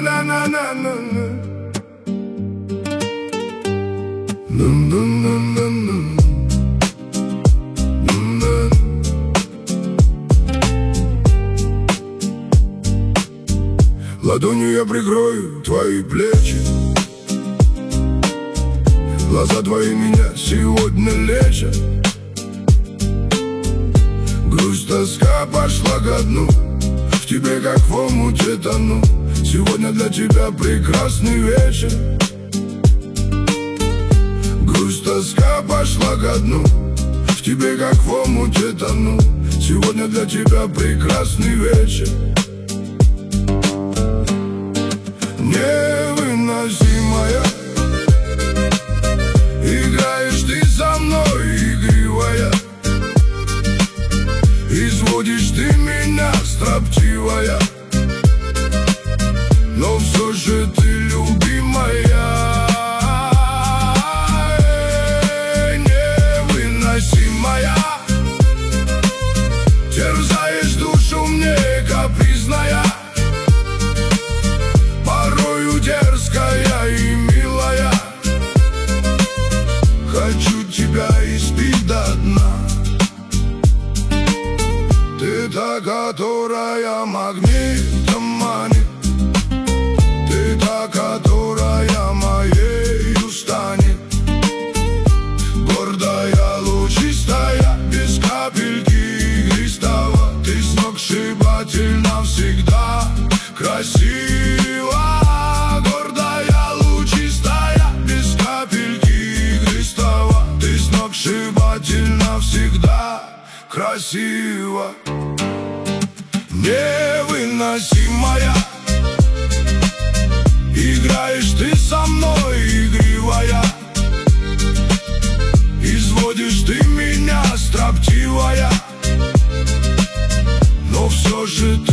Ладонью я прикрою твои плечи. Глаза твои меня сегодня лечат. Грусть, тоска пошла ко дну. В тебе как в омуте тону. Сегодня для тебя прекрасный вечер. Грусть, тоска пошла ко дну. В тебе как в омуте тону. Сегодня для тебя прекрасный вечер. Невыносимая, играешь ты со мной, игривая. Изводишь ты меня, строптивая. Но все же ты любимая. Невыносимая, терзаешь душу мне, капризная. Порою дерзкая и милая. Хочу тебя испить до дна. Ты та, которая магнитом манит. Ты та, которая моею станет. Гордая, лучистая, без капельки игристого. Ты сногсшибательна, всегда красива. Гордая, лучистая, без капельки игристого. Ты сногсшибательна, всегда красива. Невыносимая, играешь ты со мной, игривая. Изводишь ты меня, строптивая. Но все же ты